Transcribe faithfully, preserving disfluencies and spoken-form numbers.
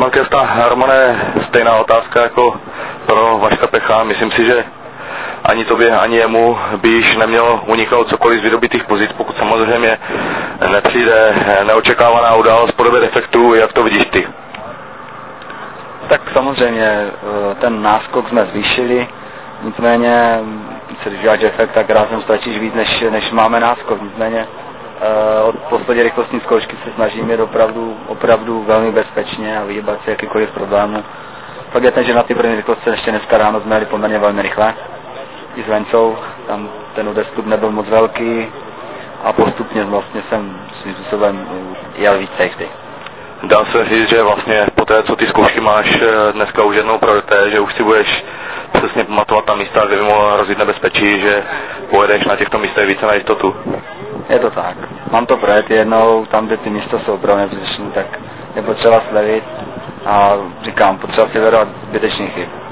Roman Kesta, Romane, stejná otázka jako pro Vaška Pecha. Myslím si, že ani tobě, ani jemu by již nemělo uniknout cokoliv z vydobitých pozic, pokud samozřejmě nepřijde neočekávaná událost v podobě defektu. Jak to vidíš ty? Tak samozřejmě ten náskok jsme zvýšili, nicméně se když děláš defekt, tak rázem ztratíš víc, než, než máme náskok. Nicméně od poslední rychlostní zkoušky se snažíme jít opravdu, opravdu velmi bezpečně a vyhýbat se jakýkoliv problému. Pak je ten, že na ty první rychlosti ještě dneska ráno jsme jeli poměrně velmi rychle. I s Vencou, tam ten odestup nebyl moc velký a postupně vlastně jsem svým způsobem jel víc safety. Dá se říct, že vlastně po té, co ty zkoušky máš dneska už jednou projeté, že už si budeš přesně pamatovat na místa, kde by mohlo hrozit nebezpečí, že pojedeš na těchto místech více na jistotu. Je to tak. Mám to projet jednou, tam, kde ty místa jsou opravdu nebezpečné, tak je potřeba slevit a říkám, potřeba si vědovat zbytečných chyb.